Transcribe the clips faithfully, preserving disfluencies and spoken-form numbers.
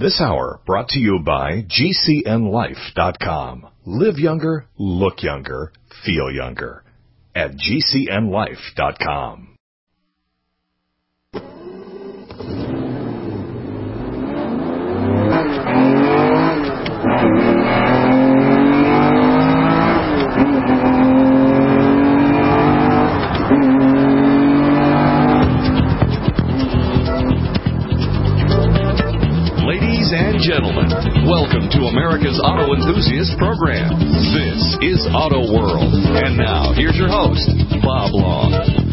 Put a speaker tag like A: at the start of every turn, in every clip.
A: This hour brought to you by G C N life dot com. Live younger, look younger, feel younger at G C N life dot com.
B: Gentlemen, welcome to America's Auto Enthusiast Program. This is Auto World. And now, here's your host, Bob Long.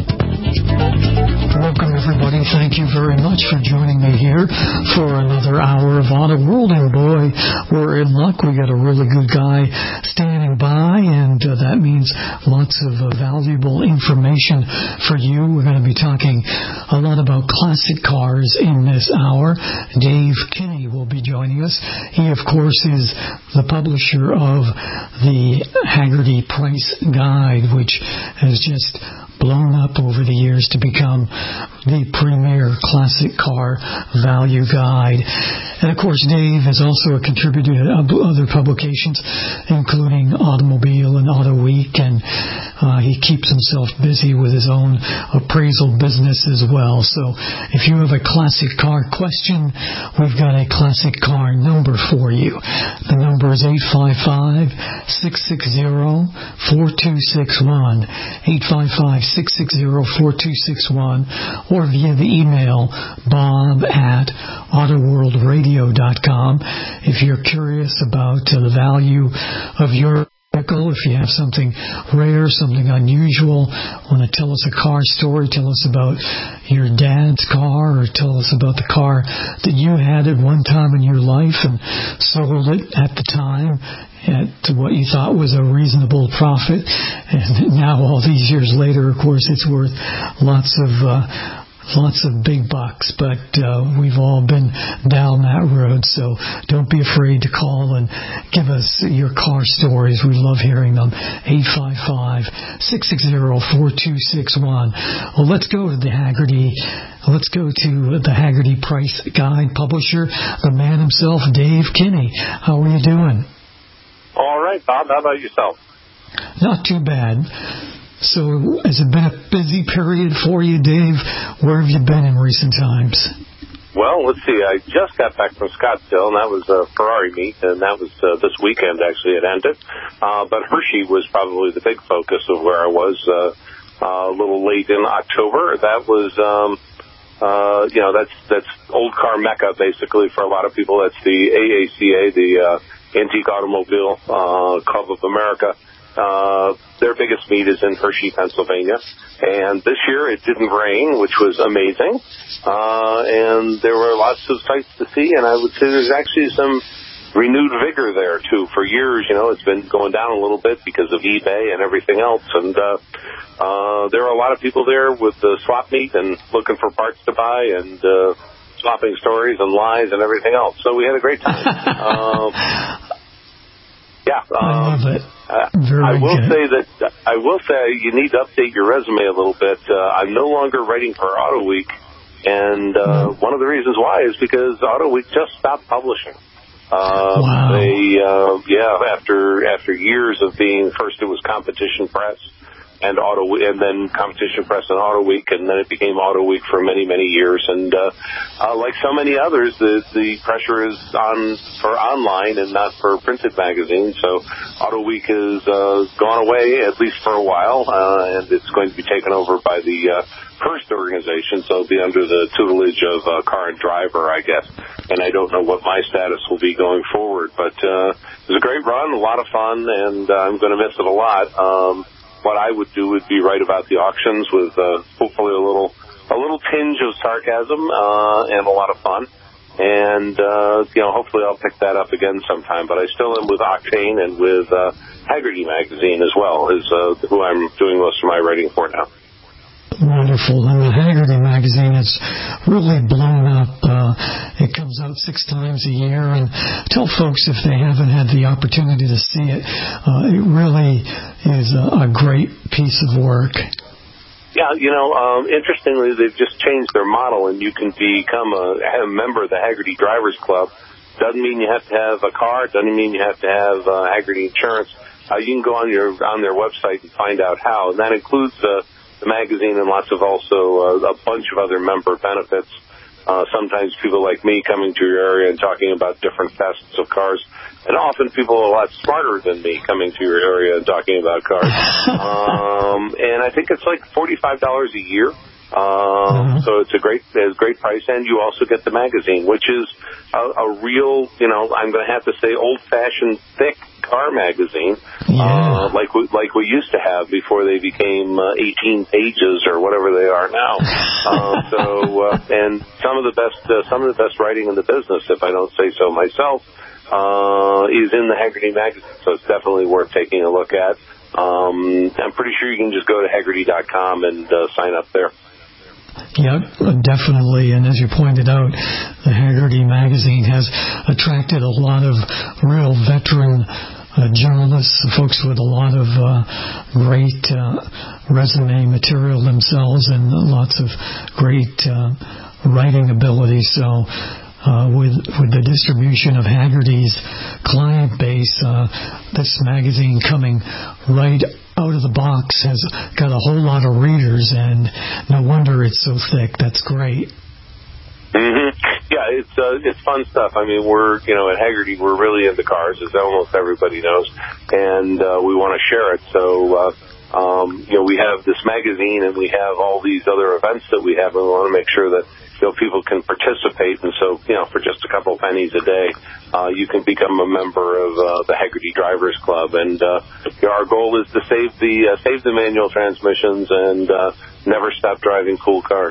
C: Welcome, everybody. Thank you very much for joining me here for another hour of Auto World. And boy, we're in luck. We got a really good guy standing by, and uh, that means lots of uh, valuable information for you. We're going to be talking a lot about classic cars in this hour. Dave Kinney will be joining us. He, of course, is the publisher of the Hagerty Price Guide, which has just blown up over the years to become the premier classic car value guide. And, of course, Dave has also contributed to other publications, including Automobile and Auto Week, and uh, he keeps himself busy with his own appraisal business as well. So if you have a classic car question, we've got a classic car number for you. The number is eight five five, six six zero, four two six one, eight five five, six six zero, four two six one, or via the email bob at autoworldradio dot com. If you're curious about uh, the value of your vehicle, if you have something rare, something unusual, want to tell us a car story, tell us about your dad's car, or tell us about the car that you had at one time in your life and sold it at the time at what you thought was a reasonable profit, and now all these years later, of course, it's worth lots of uh, lots of big bucks, but uh, we've all been down that road, so don't be afraid to call and give us your car stories. We love hearing them. eight five five, six six zero, four two six one. Well, let's go to the Hagerty. Let's go to the Hagerty Price Guide publisher, the man himself, Dave Kinney. How are you doing?
D: All right, Bob. How about yourself?
C: Not too bad. So has it been a busy period for you, Dave? Where have you been in recent times?
D: Well, let's see. I just got back from Scottsdale, and that was a Ferrari meet, and that was uh, this weekend, actually, it ended. Uh, but Hershey was probably the big focus of where I was uh, uh, a little late in October. That was, um, uh, you know, that's that's old car mecca, basically, for a lot of people. That's the A A C A, the uh, Antique Automobile uh, Club of America. Uh, their biggest meet is in Hershey, Pennsylvania. And this year it didn't rain, which was amazing. Uh, and there were lots of sights to see, and I would say there's actually some renewed vigor there, too. For years, you know, it's been going down a little bit because of eBay and everything else. And uh, uh, there are a lot of people there with the swap meet and looking for parts to buy and uh, swapping stories and lies and everything else. So we had a great time. um, Yeah, um,
C: I love it. Very
D: I will
C: good.
D: say that I will say you need to update your resume a little bit. Uh, I'm no longer writing for Auto Week, and uh, mm. one of the reasons why is because Auto Week just stopped publishing. Uh,
C: wow.
D: They, uh, yeah, after after years of being first it was Competition Press and Auto, and then Competition Press and Auto Week, and then it became Auto Week for many, many years. And uh, uh, like so many others, the the pressure is on for online and not for printed magazines. So Auto Week has uh, gone away, at least for a while, uh, and it's going to be taken over by the uh, Hearst organization, so it'll be under the tutelage of uh, Car and Driver, I guess. And I don't know what my status will be going forward. But uh, it was a great run, a lot of fun, and uh, I'm going to miss it a lot. Um, What I would do would be write about the auctions with uh, hopefully a little a little tinge of sarcasm uh, and a lot of fun. And, uh, you know, hopefully I'll pick that up again sometime. But I still am with Octane and with uh, Hagerty Magazine as well, is uh, who I'm doing most of my writing for now.
C: Wonderful. And the Hagerty magazine has really blown up. Uh, it comes out six times a year. And tell folks, if they haven't had the opportunity to see it, uh, it really is a, a great piece of work.
D: Yeah, you know, um, interestingly, they've just changed their model, and you can become a, a member of the Hagerty Drivers Club Doesn't mean you have to have a car. Doesn't mean you have to have uh, Hagerty Insurance. Uh, you can go on your on their website and find out how. And that includes uh, the magazine and lots of also uh, a bunch of other member benefits. Uh, sometimes people like me coming to your area and talking about different facets of cars. And often people a lot smarter than me coming to your area and talking about cars. um, and I think it's like forty-five dollars a year. Um, mm-hmm. So it's a great, it's a great price. And you also get the magazine, which is a, a real, you know, I'm going to have to say old-fashioned thick car magazine, yeah. uh, like we, like we used to have before they became uh, eighteen pages or whatever they are now. uh, so, uh, and some of the best, uh, some of the best writing in the business, if I don't say so myself, uh, is in the Hagerty magazine. So it's definitely worth taking a look at. Um, I'm pretty sure you can just go to Hagerty dot com and uh, sign up there.
C: Yeah, definitely. And as you pointed out, the Hagerty magazine has attracted a lot of real veteran uh, journalists, folks with a lot of uh, great uh, resume material themselves and lots of great uh, writing ability. So uh, with with the distribution of Hagerty's client base, uh, this magazine coming right out of the box has got a whole lot of readers, and no wonder it's so thick. That's great.
D: Mm-hmm. Yeah, it's uh, it's fun stuff. I mean, we're, you know, at Hagerty, we're really into cars, as almost everybody knows, and uh, we want to share it. So, uh, um, you know, we have this magazine, and we have all these other events that we have, and we want to make sure that, you know, people can participate. And so, you know, for just a couple pennies a day, uh, you can become a member of uh, the Hagerty Drivers Club. And uh, you know, our goal is to save the uh, save the manual transmissions and uh, never stop driving cool cars.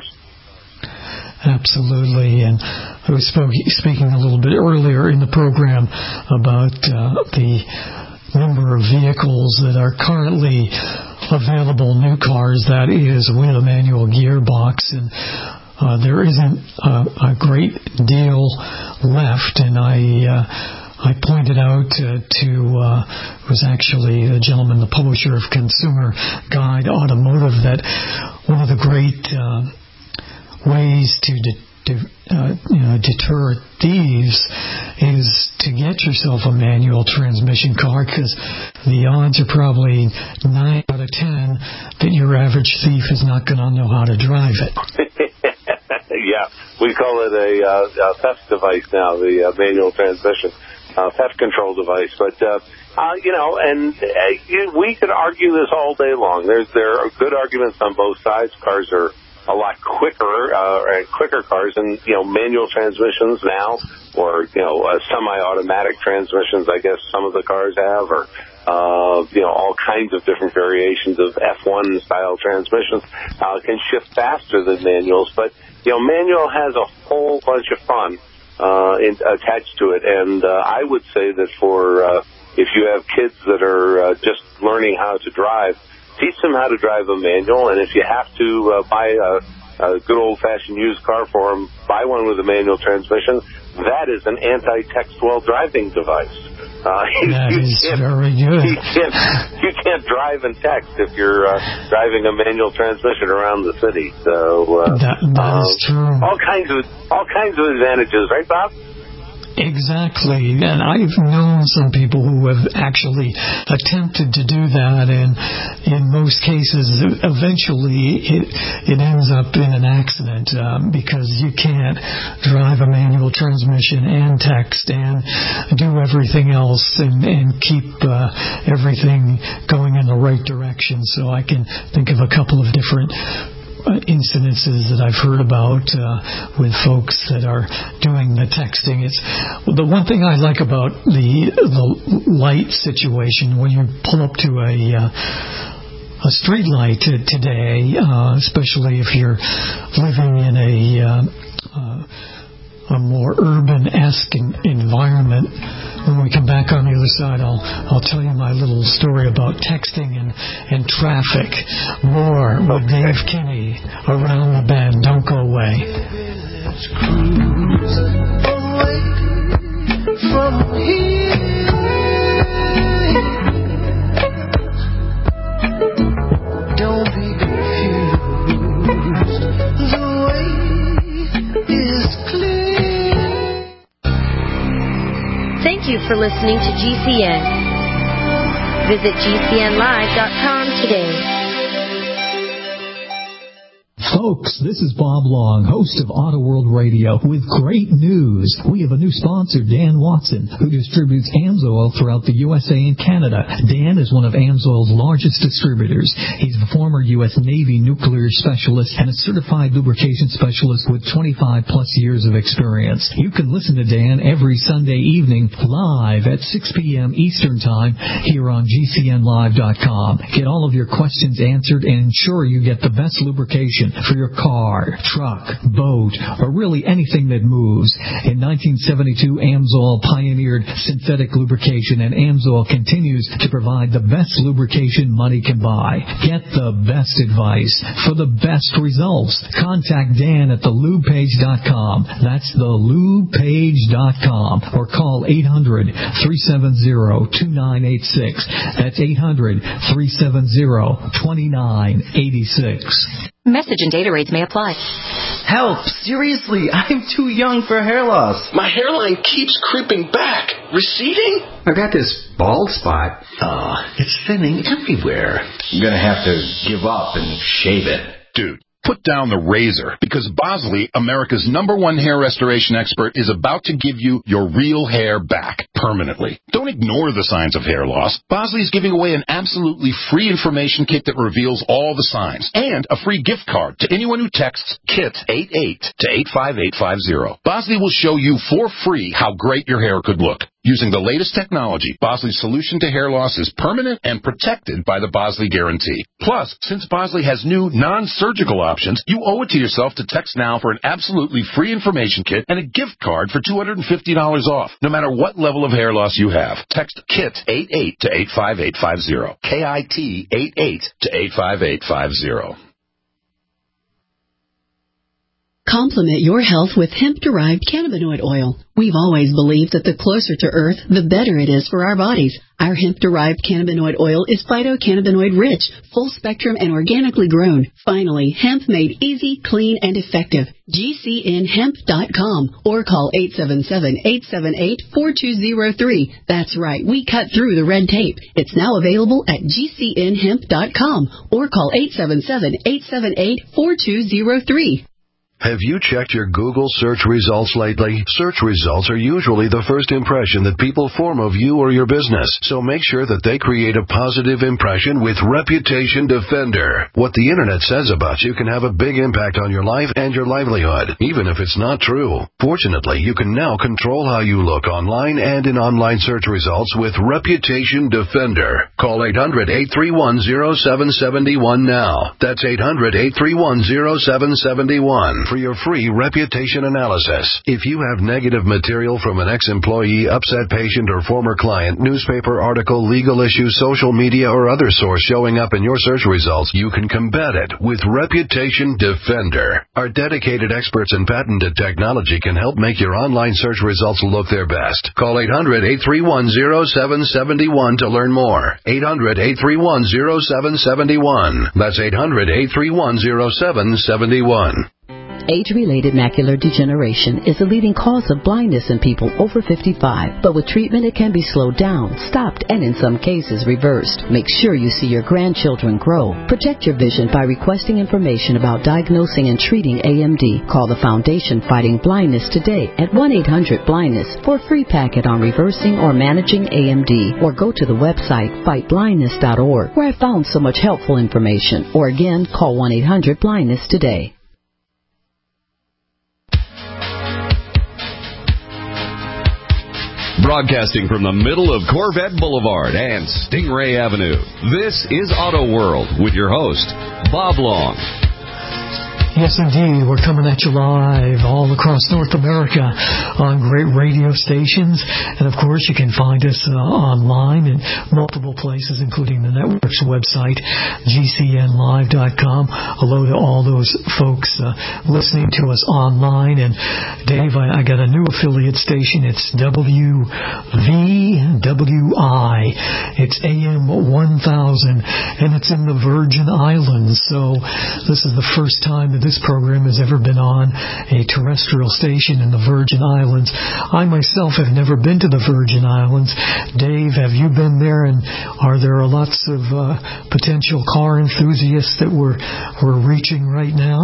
C: Absolutely. And I was spoke, speaking a little bit earlier in the program about uh, the number of vehicles that are currently available, new cars, that is, with a manual gearbox. And Uh, there isn't a, a great deal left, and I uh, I pointed out uh, to uh, it was actually a gentleman, the publisher of Consumer Guide Automotive, that one of the great uh, ways to de- de- uh, you know, deter thieves is to get yourself a manual transmission car, because the odds are probably nine out of ten that your average thief is not going to know how to drive it.
D: Yeah, we call it a, uh, a theft device now, the uh, manual transmission, uh, theft control device. But, uh, uh, you know, and uh, we could argue this all day long. There's There are good arguments on both sides. Cars are a lot quicker, uh, and quicker cars, and, you know, manual transmissions now, or, you know, uh, semi-automatic transmissions, I guess some of the cars have, or, uh, you know, all kinds of different variations of F one style transmissions, uh, can shift faster than manuals. But, you know, manual has a whole bunch of fun uh, in, attached to it, and uh, I would say that for uh, if you have kids that are uh, just learning how to drive, teach them how to drive a manual, and if you have to uh, buy a, a good old-fashioned used car for them, buy one with a manual transmission. That is an anti-text while driving device. Uh,
C: that
D: you
C: is very good.
D: You can't, you can't drive and text if you're uh, driving a manual transmission around the city. So uh,
C: that, that
D: uh,
C: is true.
D: All kinds of all kinds of advantages, right, Bob?
C: Exactly, and I've known some people who have actually attempted to do that, and in most cases, eventually it it ends up in an accident um, because you can't drive a manual transmission and text and do everything else and, and keep uh, everything going in the right direction. So I can think of a couple of different incidences that I've heard about uh, with folks that are doing the texting. It's the one thing I like about the the light situation when you pull up to a uh, a street light t- today, uh, especially if you're living in a uh, uh, a more urban-esque environment. When we come back on the other side, I'll I'll tell you my little story about texting and, and traffic. More with Dave Kinney around the bend. Don't go away. Let's cruise away from here. Don't be confused. The way is clear.
E: Thank you for listening to G C N. Visit G C N live dot com today.
C: Folks, this is Bob Long, host of Auto World Radio, with great news. We have a new sponsor, Dan Watson, who distributes AMSOIL throughout the U S A and Canada. Dan is one of AMSOIL's largest distributors. He's a former U S Navy nuclear specialist and a certified lubrication specialist with twenty-five plus years of experience. You can listen to Dan every Sunday evening live at six p.m. Eastern Time here on G C N live dot com. Get all of your questions answered and ensure you get the best lubrication for your car, truck, boat, or really anything that moves. In nineteen seventy-two, AMSOIL pioneered synthetic lubrication, and AMSOIL continues to provide the best lubrication money can buy. Get the best advice for the best results. Contact Dan at the lube page dot com. That's the lube page dot com. Or call eight hundred, three seven zero, two nine eight six. That's eight hundred, three seven zero, two nine eight six.
F: Message and data rates may apply.
G: Help! Seriously, I'm too young for hair loss.
H: My hairline keeps creeping back. Receding?
I: I got this bald spot. Oh, it's thinning everywhere. I'm gonna have to give up and shave it.
J: Dude, put down the razor, because Bosley, America's number one hair restoration expert, is about to give you your real hair back permanently. Don't ignore the signs of hair loss. Bosley is giving away an absolutely free information kit that reveals all the signs, and a free gift card to anyone who texts KIT eighty-eight to eight five eight five zero. Bosley will show you for free how great your hair could look. Using the latest technology, Bosley's solution to hair loss is permanent and protected by the Bosley Guarantee. Plus, since Bosley has new non-surgical options, you owe it to yourself to text now for an absolutely free information kit and a gift card for two hundred fifty dollars off, no matter what level of hair loss you have. Text KIT eighty-eight to eight five eight five zero. K I T eighty-eight to eight five eight five zero.
K: Complement your health with hemp-derived cannabinoid oil. We've always believed that the closer to Earth, the better it is for our bodies. Our hemp-derived cannabinoid oil is phytocannabinoid-rich, full-spectrum, and organically grown. Finally, hemp made easy, clean, and effective. G C N hemp dot com or call eight seven seven, eight seven eight, four two zero three. That's right, we cut through the red tape. It's now available at G C N hemp dot com or call eight seven seven, eight seven eight, four two zero three.
L: Have you checked your Google search results lately? Search results are usually the first impression that people form of you or your business, so make sure that they create a positive impression with Reputation Defender. What the Internet says about you can have a big impact on your life and your livelihood, even if it's not true. Fortunately, you can now control how you look online and in online search results with Reputation Defender. Call eight hundred, eight three one, zero seven seven one now. That's eight hundred, eight three one, zero seven seven one. For your free reputation analysis. If you have negative material from an ex-employee, upset patient, or former client, newspaper article, legal issue, social media, or other source showing up in your search results, you can combat it with Reputation Defender. Our dedicated experts in patented technology can help make your online search results look their best. Call eight hundred, eight three one, zero seven seven one to learn more. eight hundred, eight three one, zero seven seven one. That's eight hundred, eight three one, zero seven seven one.
M: Age-related macular degeneration is the leading cause of blindness in people over fifty-five. But with treatment, it can be slowed down, stopped, and in some cases reversed. Make sure you see your grandchildren grow. Protect your vision by requesting information about diagnosing and treating A M D. Call the Foundation Fighting Blindness today at one eight hundred blindness for a free packet on reversing or managing A M D. Or go to the website fight blindness dot org, where I found so much helpful information. Or again, call one eight hundred blindness today.
B: Broadcasting from the middle of Corvette Boulevard and Stingray Avenue, this is Auto World with your host, Bob Long.
C: Yes, indeed. We're coming at you live all across North America on great radio stations. And, of course, you can find us uh, online in multiple places, including the network's website, G C N live dot com. Hello to all those folks uh, listening to us online. And, Dave, I, I got a new affiliate station. It's W V W I. It's A M one thousand, and it's in the Virgin Islands. So this is the first time that this program has ever been on a terrestrial station in the Virgin Islands. I myself have never been to the Virgin Islands. Dave, have you been there, and are there lots of uh, potential car enthusiasts that we're, we're reaching right now?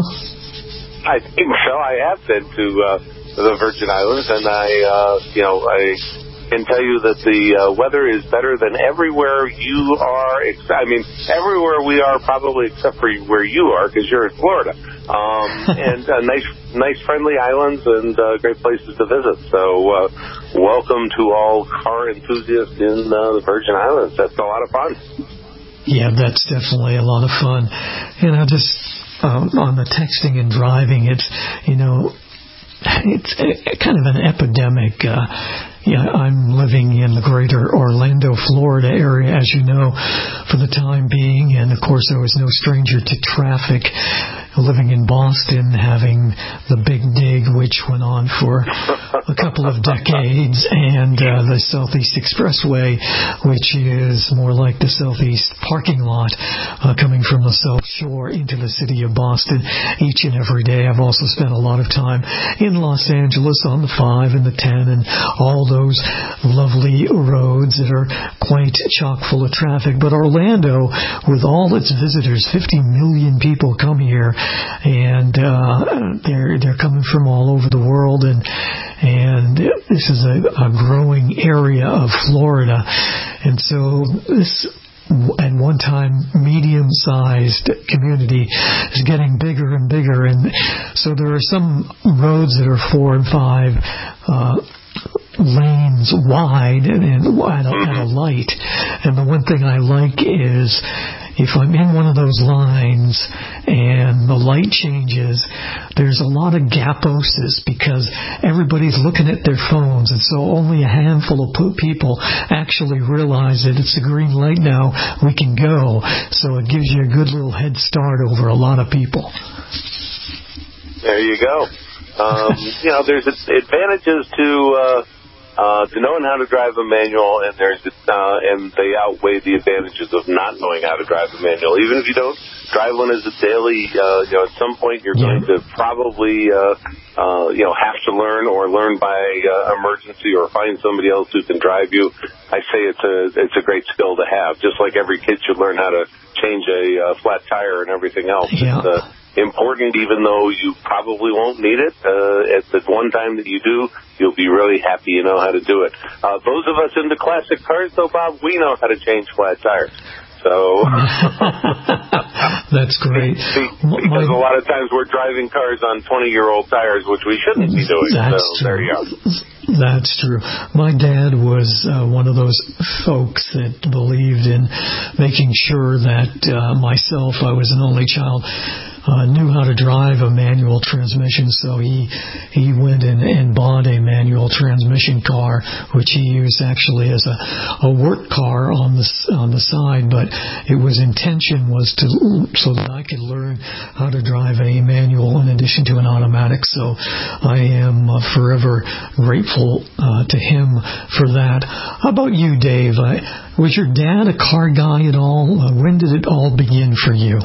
D: I think so. I have been to uh, the Virgin Islands, and I, uh, you know, I can tell you that the uh, weather is better than everywhere you are. Ex- I mean, everywhere we are, probably except for where you are, because you're in Florida. Um, and uh, nice, nice, friendly islands and uh, great places to visit. So, uh, welcome to all car enthusiasts in uh, the Virgin Islands. That's a lot of fun.
C: Yeah, that's definitely a lot of fun. And I just. Um, on the texting and driving, it's, you know, it's a, a kind of an epidemic. Uh, yeah, I'm living in the greater Orlando, Florida area, as you know, for the time being. And, of course, I was no stranger to traffic. Living in Boston, having the Big Dig, which went on for a couple of decades, and uh, the Southeast Expressway, which is more like the Southeast parking lot uh, coming from the South Shore into the city of Boston each and every day. I've also spent a lot of time in Los Angeles on the five and the ten and all those lovely roads that are quite chock full of traffic. But Orlando, with all its visitors, fifty million people come here, and uh, they're they're coming from all over the world, and and this is a, a growing area of Florida, and so this at one time medium-sized community is getting bigger and bigger, and so there are some roads that are four and five uh, lanes wide and, and at, a, at a light, and the one thing I like is if I'm in one of those lines and the light changes, there's a lot of gaposis because everybody's looking at their phones, and so only a handful of people actually realize that it's a green light now, we can go. So it gives you a good little head start over a lot of people.
D: There you go. Um, you know, there's advantages to... Uh Uh, to knowing how to drive a manual, and there's uh, and they outweigh the advantages of not knowing how to drive a manual. Even if you don't drive one as a daily, uh, you know, at some point you're going to probably, uh, uh, you know, have to learn or learn by uh, emergency or find somebody else who can drive you. I say it's a it's a great skill to have. Just like every kid should learn how to change a uh, flat tire and everything else.
C: Yeah.
D: It's, uh, important, even though you probably won't need it. Uh, at the one time that you do, you'll be really happy you know how to do it. Uh, those of us into classic cars, though, Bob, we know how to change flat tires. So
C: that's great.
D: Because a lot of times we're driving cars on twenty-year-old tires, which we shouldn't be doing.
C: That's
D: so
C: true.
D: There you go.
C: That's true. My dad was uh, one of those folks that believed in making sure that uh, myself, I was an only child, Uh, knew how to drive a manual transmission, so he he went and, and bought a manual transmission car, which he used actually as a, a work car on the on the side. But it was intention was to so that I could learn how to drive a manual in addition to an automatic. So I am uh, forever grateful uh, to him for that. How about you, Dave? I, was your dad a car guy at all? Uh, when did it all begin for you?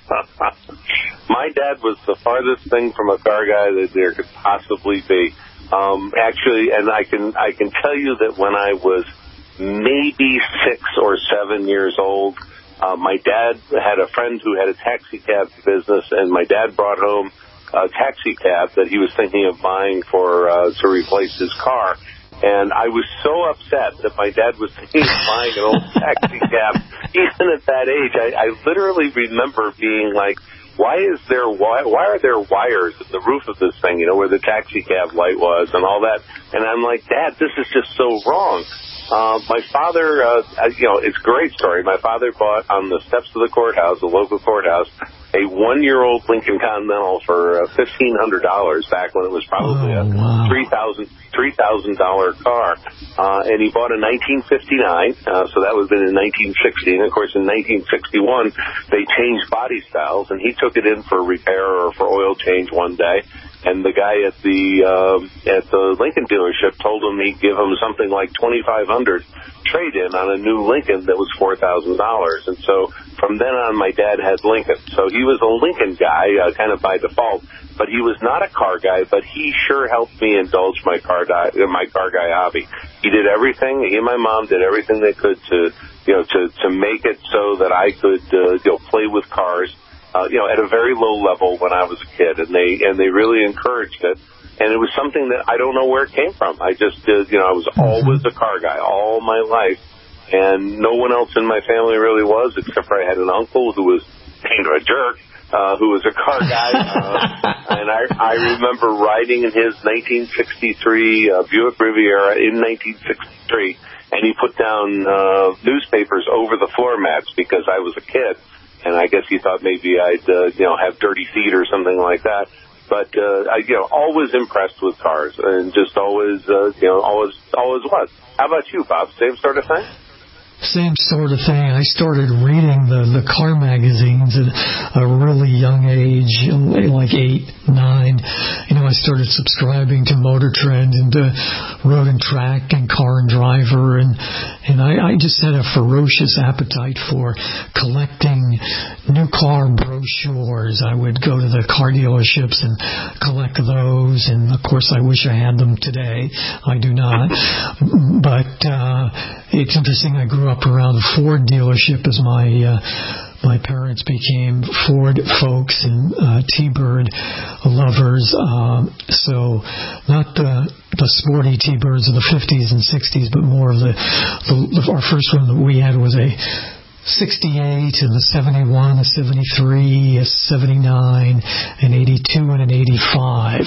D: My dad was the farthest thing from a car guy that there could possibly be. Um, actually, and I can I can tell you that when I was maybe six or seven years old, uh, my dad had a friend who had a taxi cab business, and my dad brought home a taxi cab that he was thinking of buying for uh, to replace his car. And I was so upset that my dad was thinking of buying an old taxi cab. Even at that age, I, I literally remember being like, why is there why, why are there wires in the roof of this thing, you know, where the taxi cab light was and all that? And I'm like, Dad, this is just so wrong. Uh, my father, uh, you know, it's a great story. My father bought on the steps of the courthouse, the local courthouse, a one-year-old Lincoln Continental for uh, fifteen hundred dollars back when it was probably
C: oh,
D: a
C: wow.
D: three thousand dollars three thousand dollars car. Uh, and he bought a nineteen fifty-nine, uh, so that was in nineteen sixty. And, of course, in nineteen sixty-one, they changed body styles, and he took it in for repair or for oil change one day. and the guy at the uh, at the Lincoln dealership told him he'd give him something like twenty-five hundred dollars trade-in on a new Lincoln that was four thousand dollars. And so from then on, my dad had Lincoln. So he was a Lincoln guy, uh, kind of by default, but he was not a car guy, but he sure helped me indulge my car, di- my car guy hobby. He did everything, he and my mom did everything they could to, you know, to, to make it so that I could, uh, you know, play with cars, uh, you know, at a very low level when I was a kid. And they, and they really encouraged it. And it was something that I don't know where it came from. I just, uh, you know, I was always a car guy all my life. And no one else in my family really was, except for I had an uncle who was kind of a jerk, uh, who was a car guy. Uh, and I, I remember riding in his nineteen sixty-three uh, Buick Riviera in nineteen sixty-three. And he put down uh, newspapers over the floor mats because I was a kid. And I guess he thought maybe I'd, uh, you know, have dirty feet or something like that. But, uh, I, you know, always impressed with cars and just always, uh, you know, always, always was. How about you, Bob? Same sort of thing?
C: Same sort of thing. I started reading the, the car magazines at a really young age, like eight, nine. You know, I started subscribing to Motor Trend and to Road and Track and Car and Driver, and and I, I just had a ferocious appetite for collecting new car brochures. I would go to the car dealerships and collect those, and of course I wish I had them today. I do not. But uh, it's interesting, I grew up around a Ford dealership as my uh, my parents became Ford folks and uh, T-Bird lovers. Um, so not the the sporty T-Birds of the fifties and sixties, but more of the, the our first one that we had was a sixty-eight and the seventy-one, a seventy-three, a seventy-nine, an eighty-two, and an eighty-five.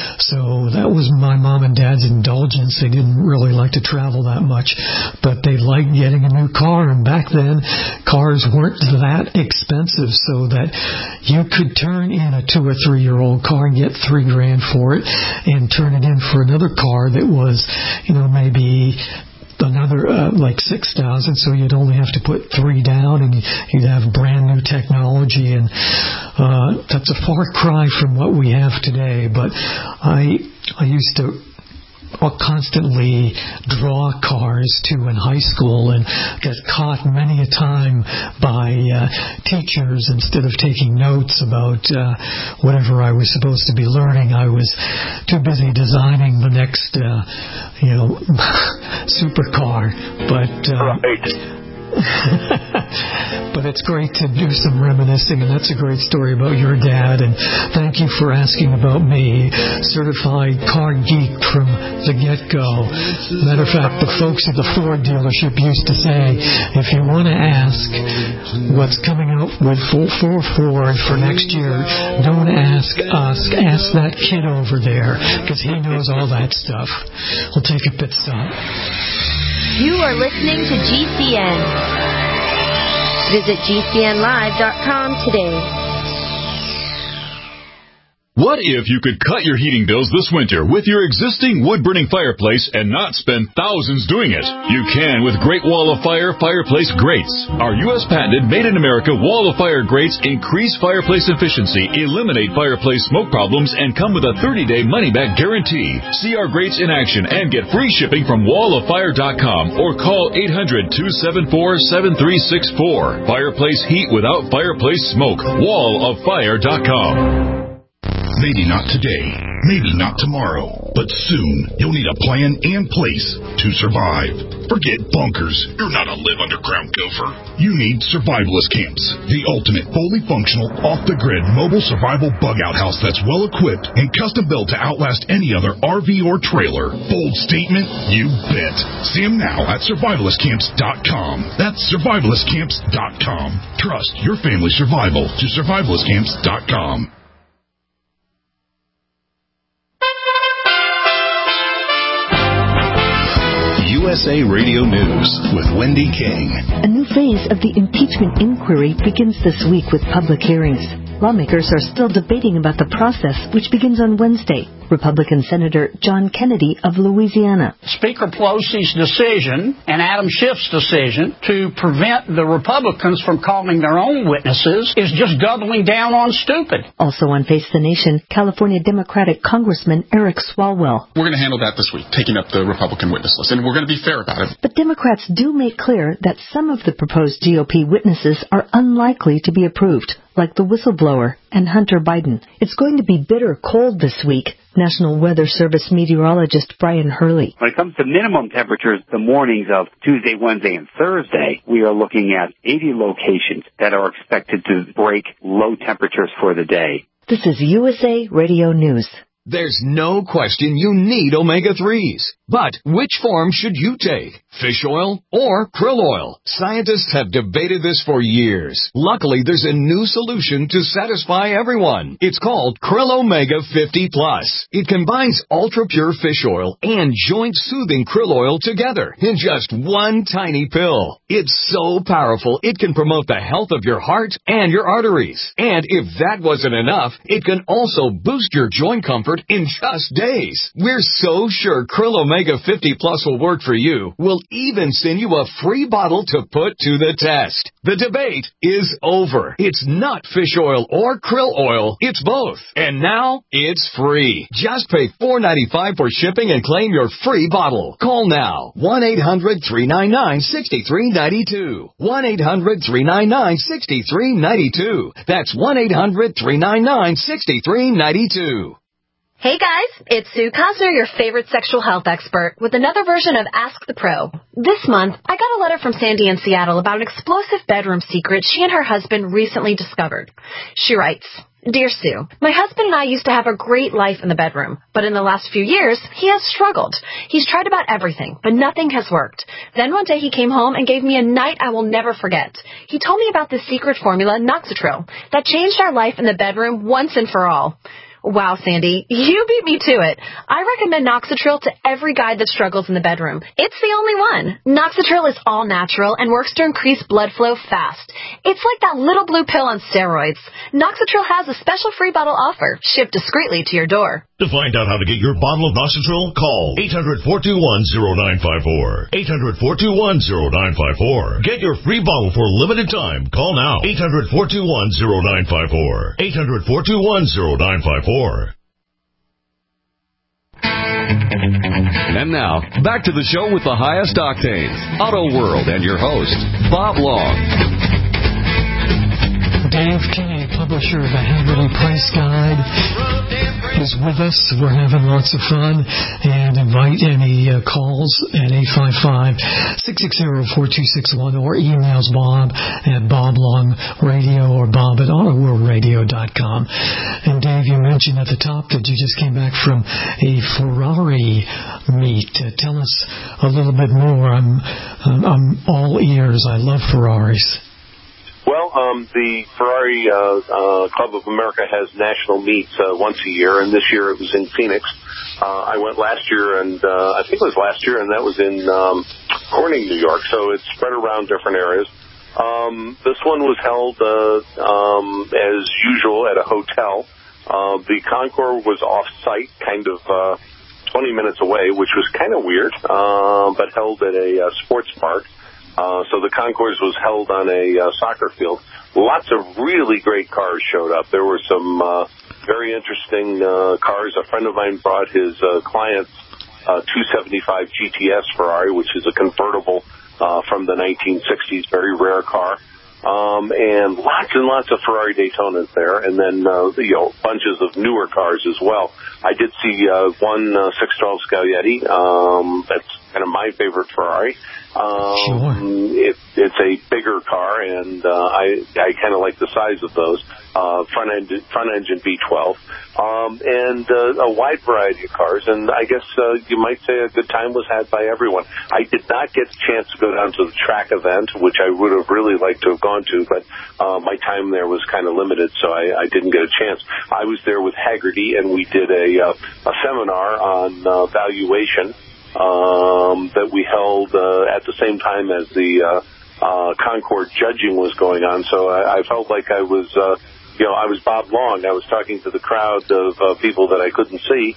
C: So that was my mom and dad's indulgence. They didn't really like to travel that much, but they liked getting a new car. And back then, cars weren't that expensive, so that you could turn in a two or three year old car and get three grand for it, and turn it in for another car that was, you know, maybe another uh, like six thousand, so you'd only have to put three down, and you'd have brand new technology, and uh, that's a far cry from what we have today. But I I used to constantly draw cars too in high school, and got caught many a time by uh, teachers. Instead of taking notes about uh, whatever I was supposed to be learning, I was too busy designing the next uh, you know supercar. But uh,
D: right.
C: But it's great to do some reminiscing, and that's a great story about your dad. And thank you for asking about me, certified car geek from the get-go. Matter of fact, the folks at the Ford dealership used to say, if you want to ask what's coming out with for Ford for next year, don't ask us, ask that kid over there, because he knows all that stuff. We'll take a pit stop.
E: You are listening to G C N. Visit G C N live dot com today.
B: What if you could cut your heating bills this winter with your existing wood-burning fireplace and not spend thousands doing it? You can with Great Wall of Fire Fireplace Grates. Our U S patented made-in-America Wall of Fire grates increase fireplace efficiency, eliminate fireplace smoke problems, and come with a thirty-day money-back guarantee. See our grates in action and get free shipping from wall of fire dot com or call eight hundred, two seven four, seven three six four. Fireplace heat without fireplace smoke. wall of fire dot com.
J: Maybe not today, maybe not tomorrow, but soon you'll need a plan and place to survive. Forget bunkers. You're not a live underground gopher. You need Survivalist Camps, the ultimate fully functional, off-the-grid mobile survival bug-out house that's well-equipped and custom-built to outlast any other R V or trailer. Bold statement? You bet. See them now at survivalist camps dot com. That's survivalist camps dot com. Trust your family's survival to survivalist camps dot com.
A: U S A Radio News with Wendy King.
N: A new phase of the impeachment inquiry begins this week with public hearings. Lawmakers are still debating about the process, which begins on Wednesday. Republican Senator John Kennedy of Louisiana.
O: Speaker Pelosi's decision and Adam Schiff's decision to prevent the Republicans from calling their own witnesses is just doubling down on stupid.
N: Also on Face the Nation, California Democratic Congressman Eric Swalwell.
P: We're going to handle that this week, taking up the Republican witness list, and we're going to be fair about it.
N: But Democrats do make clear that some of the proposed G O P witnesses are unlikely to be approved, like the whistleblower and Hunter Biden. It's going to be bitter cold this week. National Weather Service meteorologist Brian Hurley.
Q: When it comes to minimum temperatures, the mornings of Tuesday, Wednesday, and Thursday, we are looking at eighty locations that are expected to break low temperatures for the day.
N: This is U S A Radio News.
R: There's no question you need omega threes. But which form should you take? Fish oil or krill oil? Scientists have debated this for years. Luckily, there's a new solution to satisfy everyone. It's called Krill Omega fifty plus. It combines ultra-pure fish oil and joint-soothing krill oil together in just one tiny pill. It's so powerful, it can promote the health of your heart and your arteries. And if that wasn't enough, it can also boost your joint comfort in just days. We're so sure Krill Omega fifty plus will work for you. We'll even send you a free bottle to put to the test. The debate is over. It's not fish oil or krill oil. It's both. And now it's free. Just pay four dollars and ninety-five cents for shipping and claim your free bottle. Call now. one eight hundred three nine nine six three nine two. one eight hundred three nine nine six three nine two. That's one eight hundred three nine nine six three nine two.
F: Hey guys, it's Sue Cosner, your favorite sexual health expert, with another version of Ask the Pro. This month, I got a letter from Sandy in Seattle about an explosive bedroom secret she and her husband recently discovered. She writes, Dear Sue, my husband and I used to have a great life in the bedroom, but in the last few years, he has struggled. He's tried about everything, but nothing has worked. Then one day he came home and gave me a night I will never forget. He told me about the secret formula, Noxitril, that changed our life in the bedroom once and for all. Wow, Sandy, you beat me to it. I recommend Noxitril to every guy that struggles in the bedroom. It's the only one. Noxitril is all natural and works to increase blood flow fast. It's like that little blue pill on steroids. Noxitril has a special free bottle offer, shipped discreetly to your door.
S: To find out how to get your bottle of Noxitril, call eight hundred four two one zero nine five four. eight hundred four two one zero nine five four. Get your free bottle for a limited time. Call now. eight hundred four two one zero nine five four. eight hundred four two one zero nine five four.
T: And now, back to the show with the highest octanes, Auto World, and your host, Bob Long.
C: Dave Kinney, publisher of the Handwritten Price Guide, is with us. We're having lots of fun, and invite any uh, calls at eight five five, six six zero, four two six one or emails Bob at boblongradio or bob at autoworldradio dot com. And Dave, you mentioned at the top that you just came back from a Ferrari meet. Uh, tell us a little bit more. I'm, I'm, I'm all ears. I love Ferraris.
D: Well, um, the Ferrari uh, uh, Club of America has national meets uh, once a year, and this year it was in Phoenix. Uh, I went last year, and uh, I think it was last year, and that was in um, Corning, New York, so it's spread around different areas. Um, this one was held, uh, um, as usual, at a hotel. Uh, the Concours was off-site, kind of uh, twenty minutes away, which was kind of weird, uh, but held at a uh, sports park. Uh, so the Concours was held on a uh, soccer field. Lots of really great cars showed up. There were some uh, very interesting uh, cars. A friend of mine brought his uh, client's uh, two seventy-five G T S Ferrari, which is a convertible uh, from the nineteen sixties, very rare car. Um, and lots and lots of Ferrari Daytonas there, and then, uh, you know, bunches of newer cars as well. I did see, uh, one, uh, six twelve Scaglietti, um, that's kind of my favorite Ferrari. Um,
C: sure.
D: it, it's a bigger car, and, uh, I, I kind of like the size of those, uh, front engine, front engine V twelve, um, and, uh, a wide variety of cars, and I guess, uh, you might say a good time was had by everyone. I did not get a chance to go down to the track event, which I would have really liked to have gone to, but uh, my time there was kind of limited, so I, I didn't get a chance. I was there with Haggerty, and we did a, uh, a seminar on uh, valuation um, that we held uh, at the same time as the uh, uh, Concours judging was going on, so I, I felt like I was uh, you know, I was Bob Long. I was talking to the crowd of uh, people that I couldn't see,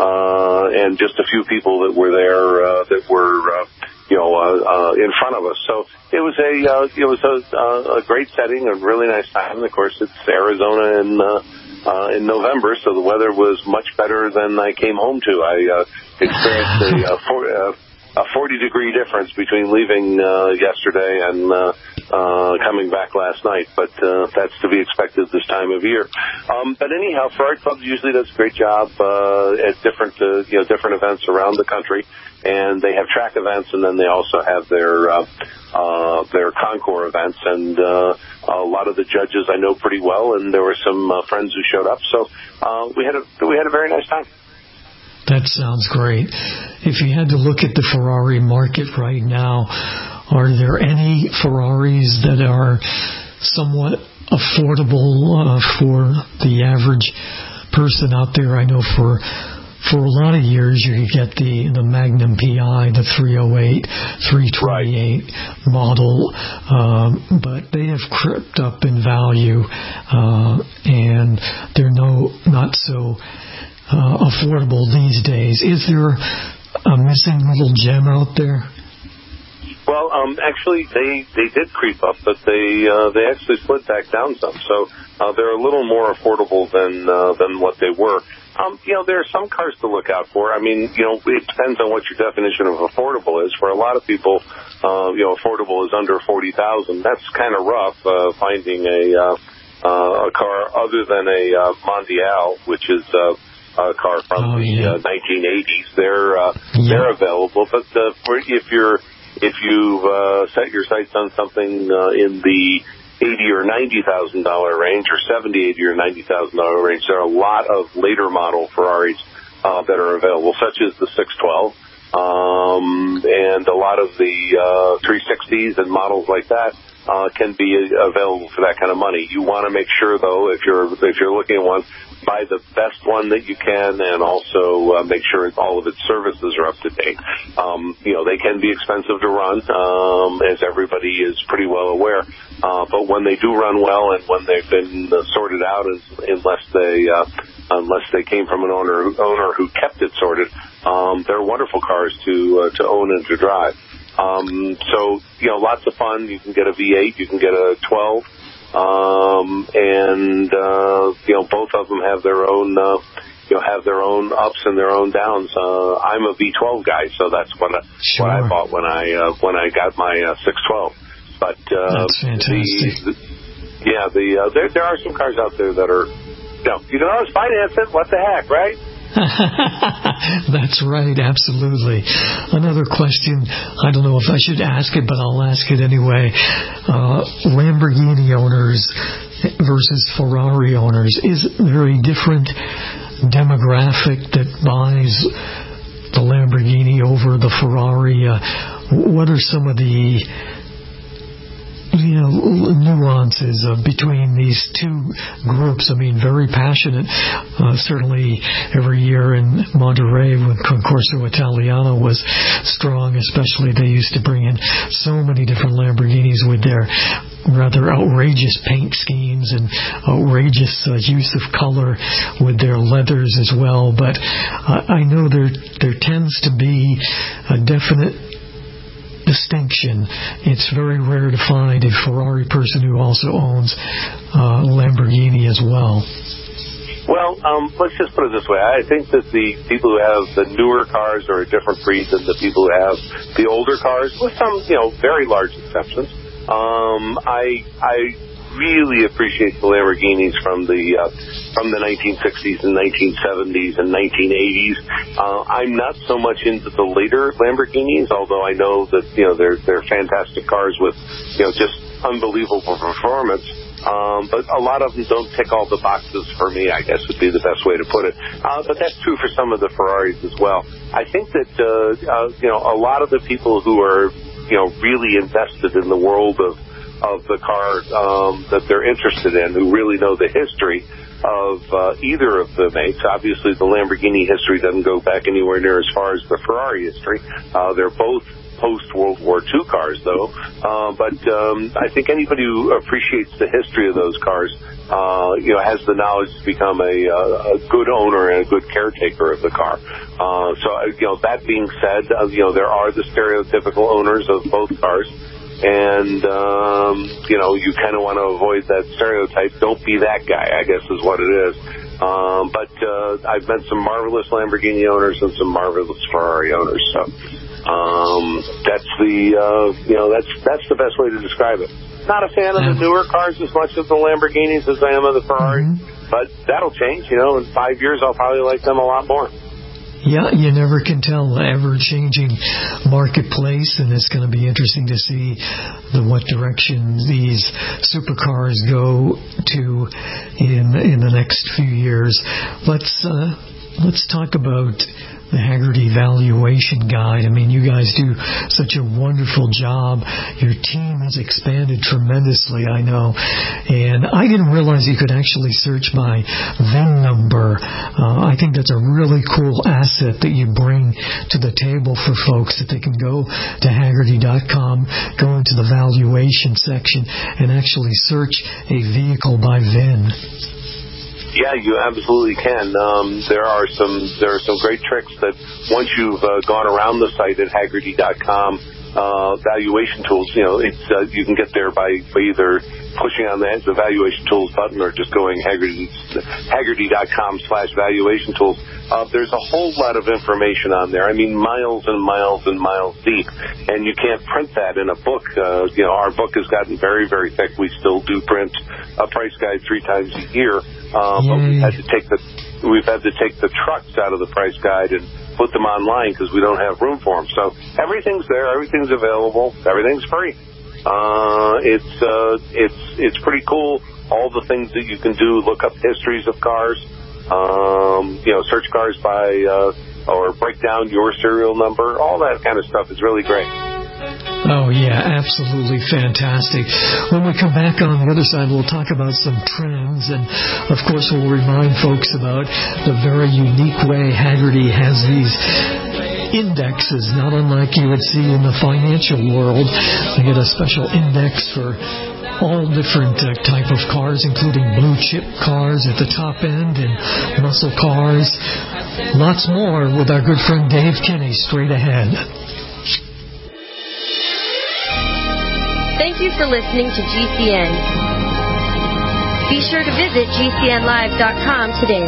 D: uh, and just a few people that were there uh, that were, uh, you know, uh, uh, in front of us. So it was a, uh, it was a, uh, a great setting, a really nice time. And of course, it's Arizona in uh, uh, in November, so the weather was much better than I came home to. I uh, experienced a, uh, four, uh, a forty degree difference between leaving uh, yesterday and uh, uh, coming back last night, but uh, that's to be expected this time of year. Um, but anyhow, Ferrari Club usually does a great job uh, at different uh, you know different events around the country, and they have track events, and then they also have their uh, uh, their concours events, and uh, a lot of the judges I know pretty well, and there were some uh, friends who showed up, so uh, we had a we had a very nice time.
C: That sounds great. If you had to look at the Ferrari market right now, are there any Ferraris that are somewhat affordable uh, for the average person out there? I know for for a lot of years you could get the, the Magnum P I, the three oh eight, three twenty-eight model, um, but they have crept up in value, uh, and they're no not so Uh, affordable these days. Is there a missing little gem out there?
D: Well, um, actually, they, they did creep up, but they uh, they actually slid back down some. So uh, they're a little more affordable than uh, than what they were. Um, you know, there are some cars to look out for. I mean, you know, it depends on what your definition of affordable is. For a lot of people, uh, you know, affordable is under forty thousand. That's kind of rough uh, finding a uh, uh, a car other than a uh, Mondial, which is uh, a car from oh, the yeah. uh, nineteen eighties. They're uh, yeah. they're available, but uh, for, if you're if you've uh, set your sights on something uh, in the eighty or ninety thousand dollar range, or seventy, eighty or ninety thousand dollar range, there are a lot of later model Ferraris uh, that are available, such as the six twelve, um, and a lot of the uh, three sixties and models like that. Uh, can be available for that kind of money. You want to make sure, though, if you're if you're looking at one, buy the best one that you can, and also uh, make sure all of its services are up to date. Um, you know, they can be expensive to run, um, as everybody is pretty well aware. Uh, but when they do run well, and when they've been uh, sorted out, as, unless they uh, unless they came from an owner owner who kept it sorted, um, they're wonderful cars to uh, to own and to drive. Um, so, you know, lots of fun. You can get a V eight, you can get a twelve, um, and, uh, you know, both of them have their own, uh, you know, have their own ups and their own downs. Uh, I'm a V twelve guy, so that's what I, sure. what I bought when I, uh, when I got my, uh, six twelve. But, uh,
C: that's fantastic.
D: The, the, yeah, the, uh, there, there are some cars out there that are, you know, you can always finance it. What the heck, right?
C: That's right, absolutely. Another question, I don't know if I should ask it, but I'll ask it anyway. Uh, Lamborghini owners versus Ferrari owners, is there a different demographic that buys the Lamborghini over the Ferrari? Uh, what are some of the you know, nuances uh, between these two groups? I mean, very passionate. Uh, certainly every year in Monterey when Concorso Italiano was strong, especially they used to bring in so many different Lamborghinis with their rather outrageous paint schemes and outrageous uh, use of color with their leathers as well. But uh, I know there there tends to be a definite distinction. It's very rare to find a Ferrari person who also owns uh, Lamborghini as well.
D: Well, um, let's just put it this way. I think that the people who have the newer cars are a different breed than the people who have the older cars, with some, you know, very large exceptions. Um, I I really appreciate the Lamborghinis from the uh, from the nineteen sixties and nineteen seventies and nineteen eighties. Uh, I'm not so much into the later Lamborghinis, although I know that, you know, they're they're fantastic cars with, you know, just unbelievable performance. Um, but a lot of them don't tick all the boxes for me, I guess would be the best way to put it. Uh, but that's true for some of the Ferraris as well. I think that uh, uh, you know, a lot of the people who are, you know, really invested in the world of of the car um, that they're interested in, who really know the history of uh, either of the makes. Obviously, the Lamborghini history doesn't go back anywhere near as far as the Ferrari history. Uh, they're both post-World War Two cars, though. Uh, but um, I think anybody who appreciates the history of those cars uh, you know, has the knowledge to become a, a good owner and a good caretaker of the car. Uh, so, you know, that being said, uh, you know, there are the stereotypical owners of both cars. And, um, you know, you kind of want to avoid that stereotype. Don't be that guy, I guess is what it is. Um, but uh, I've met some marvelous Lamborghini owners and some marvelous Ferrari owners. So um, that's the, uh, you know, that's that's the best way to describe it. Not a fan of the newer cars as much as the Lamborghinis as I am of the Ferrari. Mm-hmm. But that'll change. You know, in five years I'll probably like them a lot more.
C: Yeah, you never can tell. Ever-changing marketplace, and it's going to be interesting to see the what direction these supercars go to in in the next few years. Let's uh, let's talk about the Hagerty Valuation Guide. I mean, you guys do such a wonderful job. Your team has expanded tremendously, I know. And I didn't realize you could actually search by V I N number. Uh, I think that's a really cool asset that you bring to the table for folks, that they can go to Hagerty dot com, go into the valuation section, and actually search a vehicle by V I N.
D: Yeah, you absolutely can. Um, there are some there are some great tricks that once you've uh, gone around the site at Hagerty dot com, uh, valuation tools. You know, it's uh, you can get there by, by either pushing on the, the valuation tools button or just going Hagerty Hagerty dot com slash valuation tools. Uh, there's a whole lot of information on there. I mean, miles and miles and miles deep, and you can't print that in a book. Uh, you know, our book has gotten very, very thick. We still do print a price guide three times a year. Uh, but we've had to take the we've had to take the trucks out of the price guide and put them online because we don't have room for them. So everything's there, everything's available, everything's free. Uh, it's uh, it's it's pretty cool. All the things that you can do, look up histories of cars, um, you know, search cars by uh, or break down your serial number. All that kind of stuff is really great.
C: Oh, yeah, absolutely fantastic. When we come back on the other side, we'll talk about some trends, and, of course, we'll remind folks about the very unique way Hagerty has these indexes, not unlike you would see in the financial world. They get a special index for all different uh, type of cars, including blue chip cars at the top end and muscle cars. Lots more with our good friend Dave Kinney straight ahead.
E: Thank you for listening to G C N. Be sure to visit G C N live dot com today.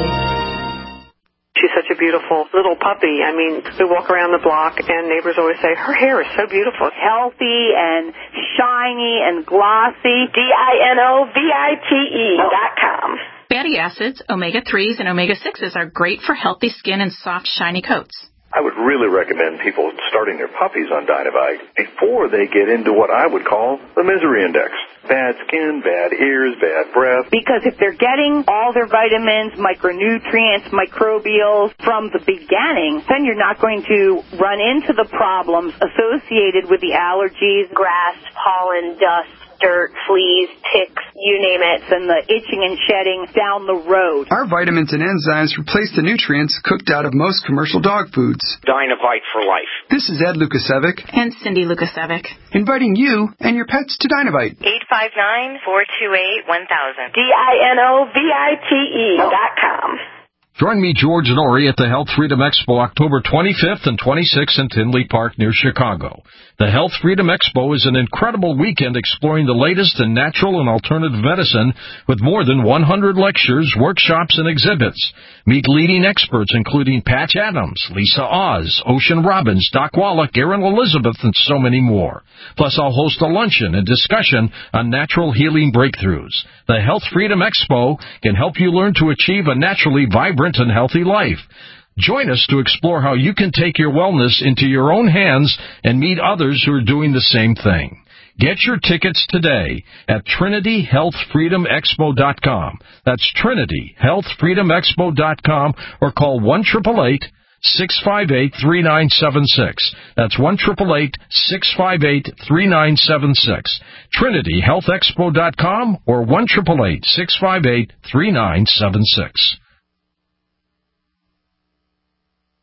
U: She's such a beautiful little puppy. I mean, we walk around the block and neighbors always say, her hair is so beautiful.
V: Healthy and shiny and glossy.
U: D I N O V I T E dot com.
V: Fatty acids, omega threes, and omega sixes are great for healthy skin and soft, shiny coats.
W: I would really recommend people starting their puppies on Dynavite before they get into what I would call the misery index. Bad skin, bad ears, bad breath.
V: Because if they're getting all their vitamins, micronutrients, microbials from the beginning, then you're not going to run into the problems associated with the allergies,
F: grass, pollen, dust, dirt, fleas, ticks, you name it,
V: and the itching and shedding down the road.
X: Our vitamins and enzymes replace the nutrients cooked out of most commercial dog foods.
H: Dynavite for life.
X: This is Ed Lukasevic
V: and Cindy Lukasevic,
X: inviting you and your pets to Dynavite.
F: eight five nine, four two eight, one thousand.
U: D I N O V I T E dot com.
Y: Join me, George Norrie, at the Health Freedom Expo October twenty-fifth and twenty-sixth in Tinley Park near Chicago. The Health Freedom Expo is an incredible weekend exploring the latest in natural and alternative medicine with more than one hundred lectures, workshops, and exhibits. Meet leading experts including Patch Adams, Lisa Oz, Ocean Robbins, Doc Wallach, Erin Elizabeth, and so many more. Plus, I'll host a luncheon and discussion on natural healing breakthroughs. The Health Freedom Expo can help you learn to achieve a naturally vibrant and healthy life. Join us to explore how you can take your wellness into your own hands and meet others who are doing the same thing. Get your tickets today at Trinity Health Freedom Expo dot com. That's Trinity Health Freedom Expo dot com, or call one eight eight eight, six five eight, three nine seven six. That's one eight eight eight, six five eight, three nine seven six. Trinity Health Expo dot com or one eight eight eight, six five eight, three nine seven six.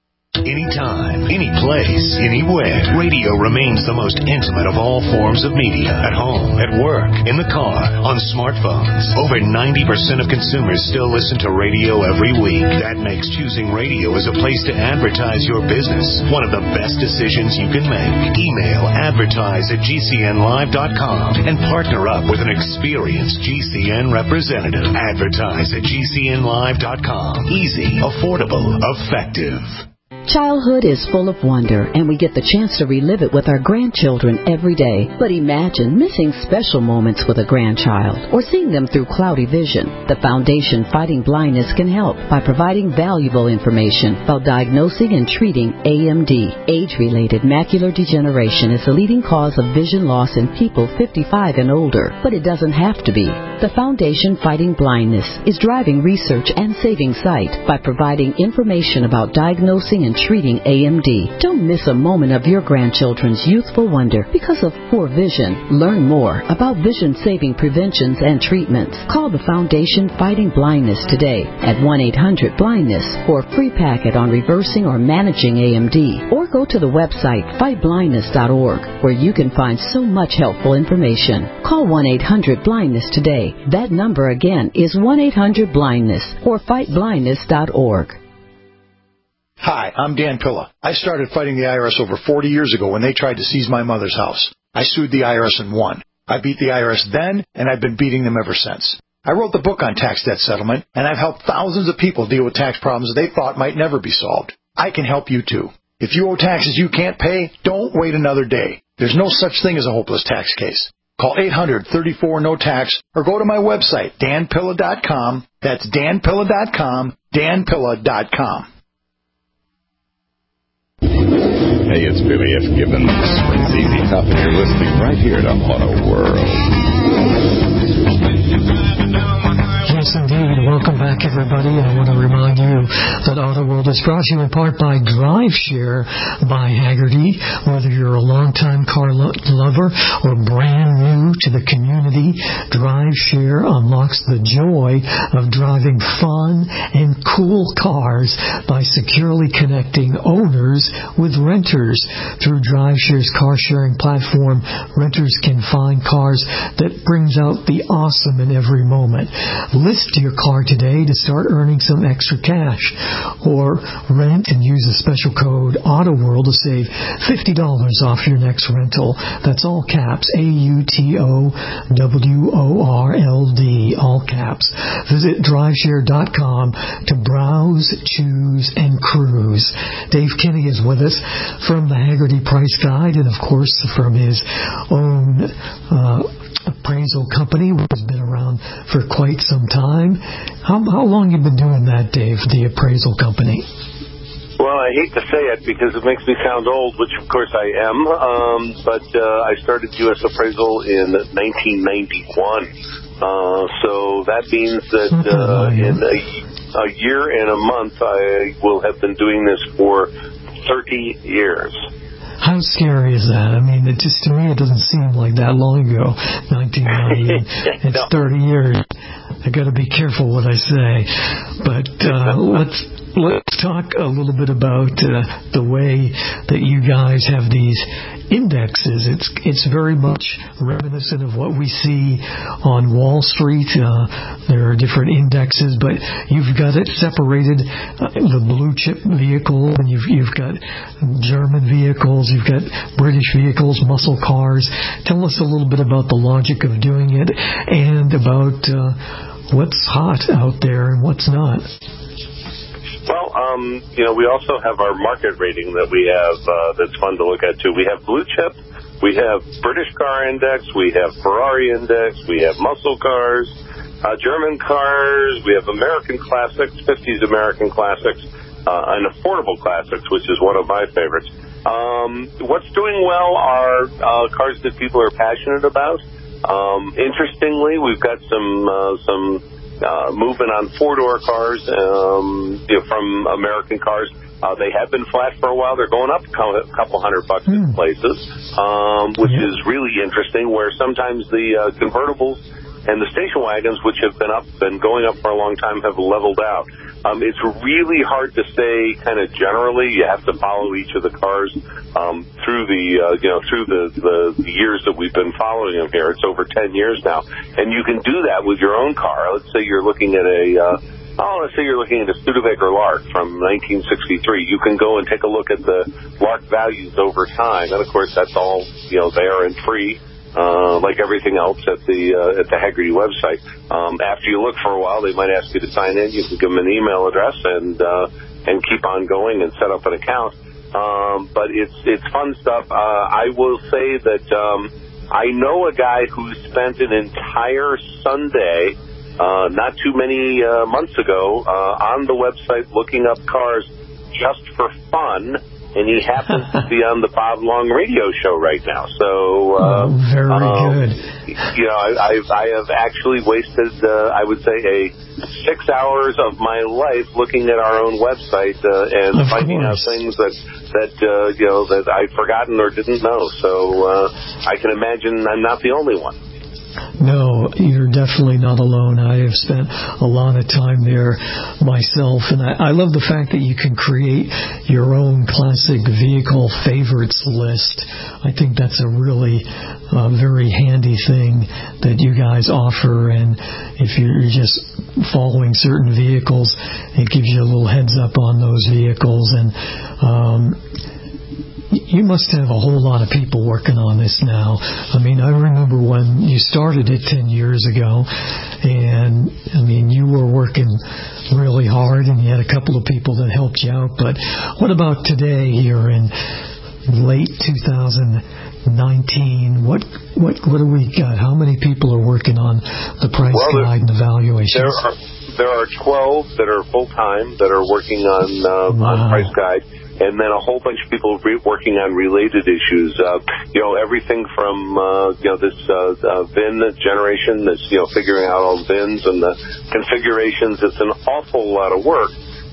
G: Anytime, any place, anywhere. Radio remains the most intimate of all forms of media. At home, at work, in the car, on smartphones. Over ninety percent of consumers still listen to radio every week. That makes choosing radio as a place to advertise your business one of the best decisions you can make. Email advertise at G C N live dot com and partner up with an experienced G C N representative. Advertise at G C N live dot com. Easy, affordable, effective.
I: Childhood is full of wonder, and we get the chance to relive it with our grandchildren every day. But imagine missing special moments with a grandchild or seeing them through cloudy vision. The Foundation Fighting Blindness can help by providing valuable information about diagnosing and treating A M D. Age-related macular degeneration is the leading cause of vision loss in people fifty-five and older, but it doesn't have to be. The Foundation Fighting Blindness is driving research and saving sight by providing information about diagnosing and treating A M D. Don't miss a moment of your grandchildren's youthful wonder because of poor vision. Learn more about vision-saving preventions and treatments. Call the Foundation Fighting Blindness today at one eight hundred blindness for a free packet on reversing or managing A M D. Or go to the website fight blindness dot org where you can find so much helpful information. Call one eight hundred blindness today. That number again is one eight hundred blindness or fight blindness dot org.
K: Hi, I'm Dan Pilla. I started fighting the I R S over forty years ago when they tried to seize my mother's house. I sued the I R S and won. I beat the I R S then, and I've been beating them ever since. I wrote the book on tax debt settlement, and I've helped thousands of people deal with tax problems they thought might never be solved. I can help you too. If you owe taxes you can't pay, don't wait another day. There's no such thing as a hopeless tax case. Call eight hundred, thirty-four, no tax or go to my website, dan pilla dot com. That's dan pilla dot com, dan pilla dot com.
L: Hey, it's Billy F. Gibbons from Z Z Top, and you're listening right here to Auto World.
C: Yes, indeed. Welcome back, everybody. I want to remind you that Auto World is brought to you in part by DriveShare by Hagerty. Whether you're a longtime car lo- lover or brand new to the community, DriveShare unlocks the joy of driving fun and cool cars by securely connecting owners with renters. Through DriveShare's car-sharing platform, renters can find cars that brings out the awesome in every moment. List your car today to start earning some extra cash, or rent and use a special code AUTOWORLD to save fifty dollars off your next rental. That's all caps, A U T O W O R L D, all caps. Visit driveshare dot com to browse, choose, and cruise. Dave Kinney is with us from the Hagerty Price Guide, and of course from his own uh, appraisal company, which has been around for quite some time. How, how long have you been doing that, Dave, the appraisal company?
D: Well, I hate to say it because it makes me sound old, which of course I am, um, but uh, I started U S Appraisal in nineteen ninety-one. Uh, so that means that uh, in a, a year and a month I will have been doing this for thirty years.
C: How scary is that? I mean, it just, to me, it doesn't seem like that long ago, nineteen ninety. It's no. thirty years. I got to be careful what I say. But uh, let's let's talk a little bit about uh, the way that you guys have these indexes. It's it's very much reminiscent of what we see on Wall Street. Uh, there are different indexes, but you've got it separated, uh, the blue chip vehicle, and you've you've got German vehicles, you've got British vehicles, muscle cars. Tell us a little bit about the logic of doing it and about uh, what's hot out there and what's not.
D: Well, um, you know, we also have our market rating that we have uh, that's fun to look at, too. We have Blue Chip, we have British Car Index, we have Ferrari Index, we have muscle cars, uh, German cars, we have American Classics, fifties American Classics, uh, and Affordable Classics, which is one of my favorites. Um, what's doing well are uh, cars that people are passionate about. Um, interestingly, we've got some uh, some... Uh, movement on four-door cars um, you know, from American cars. Uh, they have been flat for a while. They're going up a couple hundred bucks in places, um, which yeah. is really interesting, where sometimes the uh, convertibles and the station wagons, which have been up and going up for a long time, have leveled out. Um, it's really hard to say kind of generally. You have to follow each of the cars um, through the uh, you know through the, the, the years that we've been following them here. It's over ten years now, and you can do that with your own car. Let's say you're looking at a uh, oh, let's say you're looking at a Studebaker Lark from nineteen sixty-three. You can go and take a look at the Lark values over time, and of course that's all you know there and free. Uh, like everything else at the uh, at the Hagerty website. Um, after you look for a while, they might ask you to sign in. You can give them an email address and uh, and keep on going and set up an account. Um, but it's it's fun stuff. Uh, I will say that um, I know a guy who spent an entire Sunday, uh, not too many uh, months ago, uh, on the website looking up cars just for fun. And he happens to be on the Bob Long radio show right now. So, uh,
C: oh, very
D: um,
C: good.
D: You know, I, I've, I have actually wasted, uh, I would say, a six hours of my life looking at our own website uh, and
C: of
D: finding
C: course.
D: out things that that uh, you know that I'd forgotten or didn't know. So uh, I can imagine I'm not the only one.
C: No, you're definitely not alone. I have spent a lot of time there myself, and I, I love the fact that you can create your own classic vehicle favorites list. I think that's a really uh, very handy thing that you guys offer, and if you're just following certain vehicles, it gives you a little heads up on those vehicles, and um you must have a whole lot of people working on this now. I mean, I remember when you started it ten years ago, and, I mean, you were working really hard, and you had a couple of people that helped you out. But what about today here in late two thousand nineteen? What what what do we got? How many people are working on the price
D: well,
C: guide and evaluations?
D: There are, there are twelve that are full-time that are working on, uh, wow. on price guide. And then a whole bunch of people re- working on related issues. Uh, you know, everything from, uh, you know, this uh, uh, V I N generation, this, you know, figuring out all the V I Ns and the configurations. It's an awful lot of work.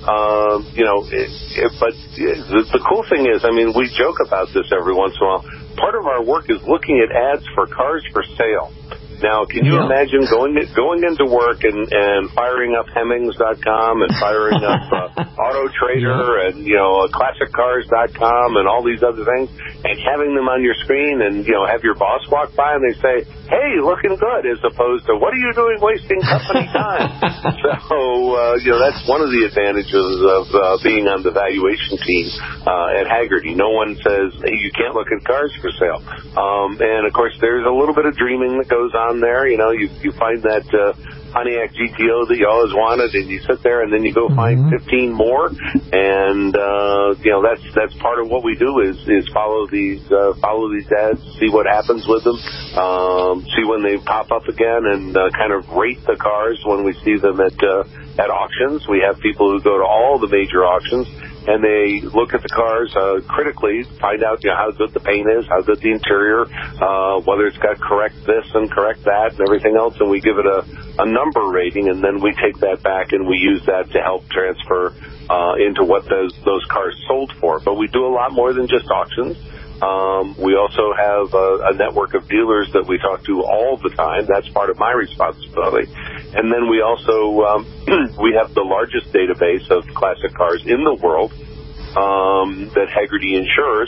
D: Uh, you know, it, it, but the, the cool thing is, I mean, we joke about this every once in a while. Part of our work is looking at ads for cars for sale. Now, can you yeah. imagine going going into work and, and firing up Hemmings dot com and firing up uh, Auto Trader yeah. and, you know, Classic Cars dot com and all these other things and having them on your screen and, you know, have your boss walk by and they say, hey, looking good, as opposed to, what are you doing wasting company time? So, uh, you know, that's one of the advantages of uh, being on the valuation team uh, at Hagerty. No one says, hey, you can't look at cars for sale. Um, and, of course, there's a little bit of dreaming that goes on there. You know, you you find that uh, Pontiac G T O that you always wanted, and you sit there, and then you go find mm-hmm. fifteen more, and uh, you know that's that's part of what we do is is follow these uh, follow these ads, see what happens with them, um, see when they pop up again, and uh, kind of rate the cars when we see them at uh, at auctions. We have people who go to all the major auctions. And they look at the cars uh, critically, find out you know, how good the paint is, how good the interior, uh, whether it's got correct this and correct that and everything else, and we give it a, a number rating, and then we take that back and we use that to help transfer uh, into what those, those cars sold for. But we do a lot more than just auctions. Um, we also have a, a network of dealers that we talk to all the time. That's part of my responsibility. And then we also, um, we have the largest database of classic cars in the world um, that Hagerty insures.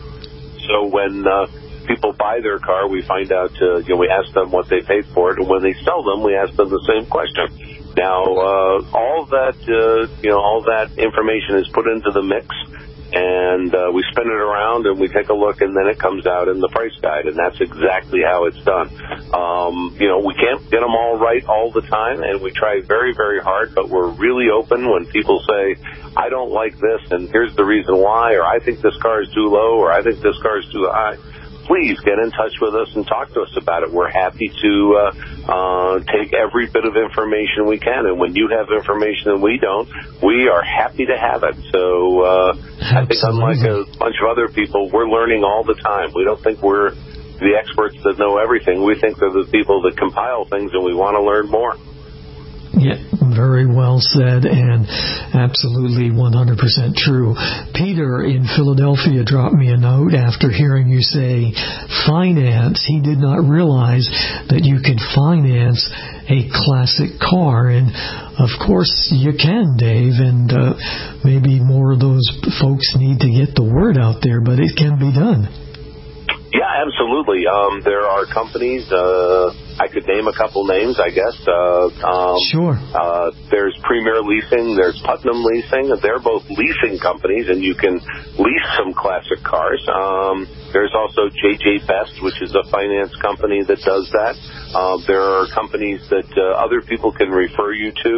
D: So when uh, people buy their car, we find out, uh, you know, we ask them what they paid for it. And when they sell them, we ask them the same question. Now, uh, all that, uh, you know, all that information is put into the mix. And uh, we spin it around and we take a look, and then it comes out in the price guide, and that's exactly how it's done. Um, you know, we can't get them all right all the time, and we try very, very hard, but we're really open when people say, I don't like this, and here's the reason why, or I think this car is too low, or I think this car is too high. Please get in touch with us and talk to us about it. We're happy to uh, uh, take every bit of information we can. And when you have information and we don't, we are happy to have it. So uh, I think unlike a bunch of other people, we're learning all the time. We don't think we're the experts that know everything. We think they're the people that compile things, and we want to learn more.
C: Yeah, very well said, and absolutely one hundred percent true. Peter in Philadelphia dropped me a note after hearing you say finance. He did not realize that you could finance a classic car, and of course you can, Dave, and uh, maybe more of those folks need to get the word out there, but it can be done.
D: Yeah, absolutely. Um, there are companies, uh, I could name a couple names, I guess. Uh, um,
C: sure.
D: Uh, there's Premier Leasing, there's Putnam Leasing. They're both leasing companies, and you can lease some classic cars. Um, there's also J J Best, which is a finance company that does that. Uh, there are companies that uh, other people can refer you to.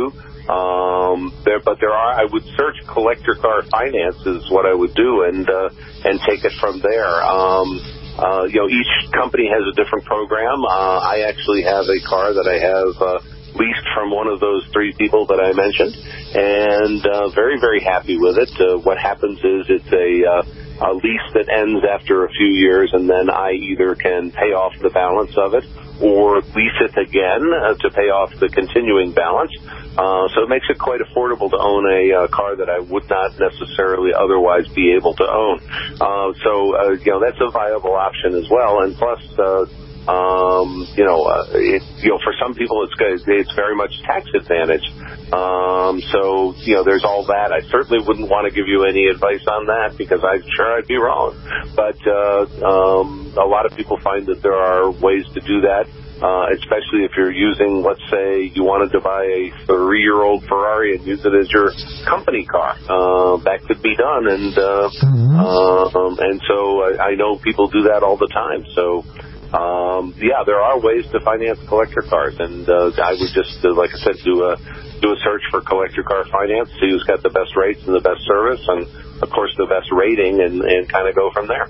D: Um, there, but there are, I would search Collector Car Finance is what I would do, and, uh, and take it from there. Um, Uh, you know, each company has a different program. Uh, I actually have a car that I have uh, leased from one of those three people that I mentioned, and uh, very, very happy with it. Uh, what happens is it's a, uh, a lease that ends after a few years, and then I either can pay off the balance of it or lease it again uh, to pay off the continuing balance. Uh, so it makes it quite affordable to own a uh, car that I would not necessarily otherwise be able to own. Uh, so, uh, you know, that's a viable option as well. And plus, uh, um, you know, uh, it, you know, for some people it's it's very much tax advantage. Um, so, you know, there's all that. I certainly wouldn't want to give you any advice on that because I'm sure I'd be wrong. But uh, um, a lot of people find that there are ways to do that. Uh, especially if you're using, let's say, you wanted to buy a three-year-old Ferrari and use it as your company car. Uh, that could be done, and uh, mm-hmm. um, and so I, I know people do that all the time. So, um, yeah, there are ways to finance collector cars, and uh, I would just, uh, like I said, do a do a search for Collector Car Finance, see who's got the best rates and the best service, and of course the best rating, and, and kind of go from there.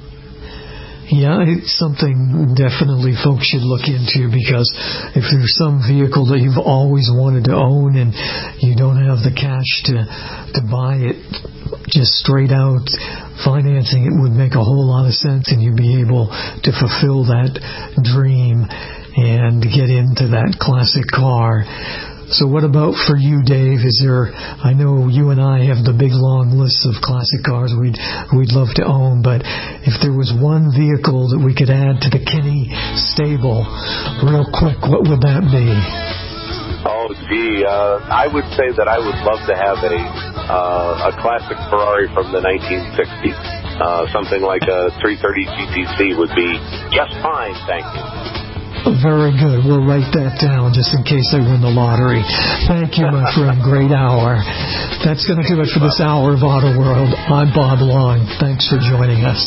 C: Yeah, it's something definitely folks should look into, because if there's some vehicle that you've always wanted to own and you don't have the cash to to buy it just straight out, financing it would make a whole lot of sense, and you'd be able to fulfill that dream and get into that classic car. So what about for you, Dave? Is there, I know you and I have the big long list of classic cars we'd we'd love to own, but if there was one vehicle that we could add to the Kinney stable real quick, what would that be?
D: Oh, gee, uh, I would say that I would love to have a uh, a classic Ferrari from the nineteen sixties. Uh, something like a three thirty G T C would be just fine, thank you.
C: Very good. We'll write that down just in case I win the lottery. Thank you, my friend. Great hour. That's going to do it for this hour of Auto World. I'm Bob Long. Thanks for joining us.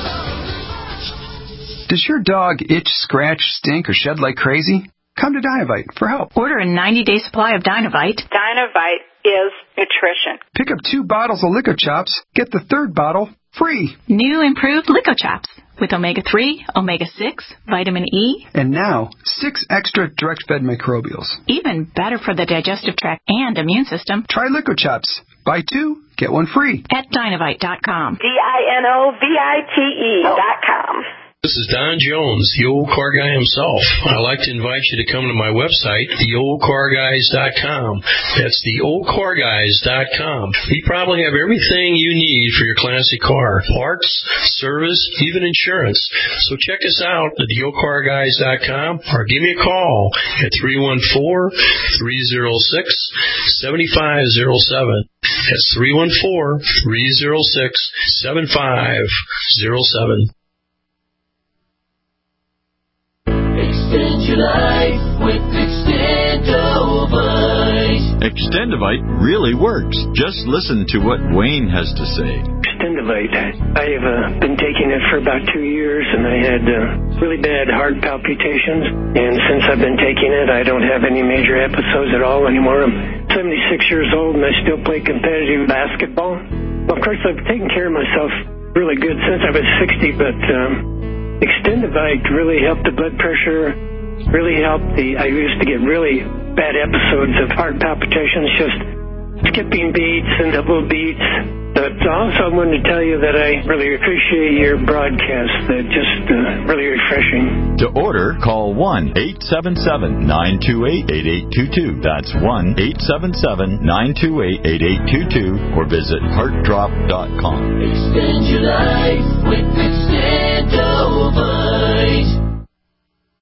X: Does your dog itch, scratch, stink, or shed like crazy? Come to Dynovite for help.
A: Order a ninety-day supply of Dynovite.
V: Dynovite is nutrition.
X: Pick up two bottles of Lico Chops. Get the third bottle free.
A: New improved Lico Chops with omega three, omega six, vitamin E.
X: And now, six extra direct-fed microbials.
A: Even better for the digestive tract and immune system.
X: Try Lico Chops. Buy two, get one free.
A: At Dynovite dot com.
V: D I N O V I T E dot com.
B: This is Don Jones, the old car guy himself. I'd like to invite you to come to my website, the old car guys dot com. That's the old car guys dot com. We probably have everything you need for your classic car. Parts, service, even insurance. So check us out at the old car guys dot com or give me a call at three one four, three oh six, seven five oh seven. That's three one four, three oh six, seven five oh seven.
J: Extend your life with Extendovite.
M: Extendovite really works. Just listen to what Wayne has to say.
O: Extendovite. I have uh, been taking it for about two years, and I had uh, really bad heart palpitations. And since I've been taking it, I don't have any major episodes at all anymore. I'm seventy-six years old, and I still play competitive basketball. Well, of course, I've taken care of myself really good since I was sixty, but um, Extendovite really helped the blood pressure, really helped the, I used to get really bad episodes of heart palpitations, just skipping beats and double beats. The But also I wanted to tell you that I really appreciate your broadcast. They're just uh, really refreshing.
M: To order, call one eight seven seven, nine two eight, eight eight two two. That's one eight seven seven, nine two eight, eight eight two two or visit heart drop dot com.
J: Extend your life with Extendovite.